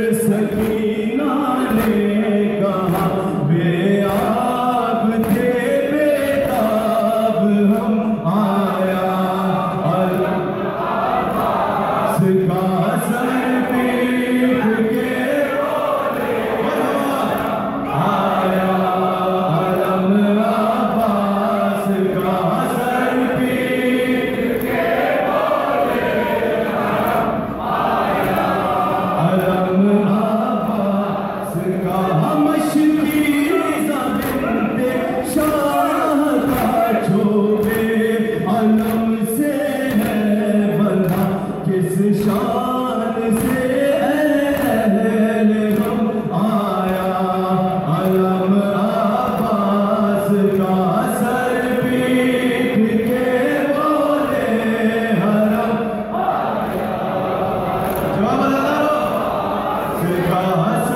सकीना ने कहा बेआब थे बेताब हम आया अब्बास का सर पीट के रोले आया अलम अब्बास का सर पीट के रोले आया अलम अब्बास का मशकीज़ा बिन्ते शाह का छोटे अलम से है बंधा किस शान से अहले हम आया अलम अब्बास का सर पीट के बोले हरम आया जवाब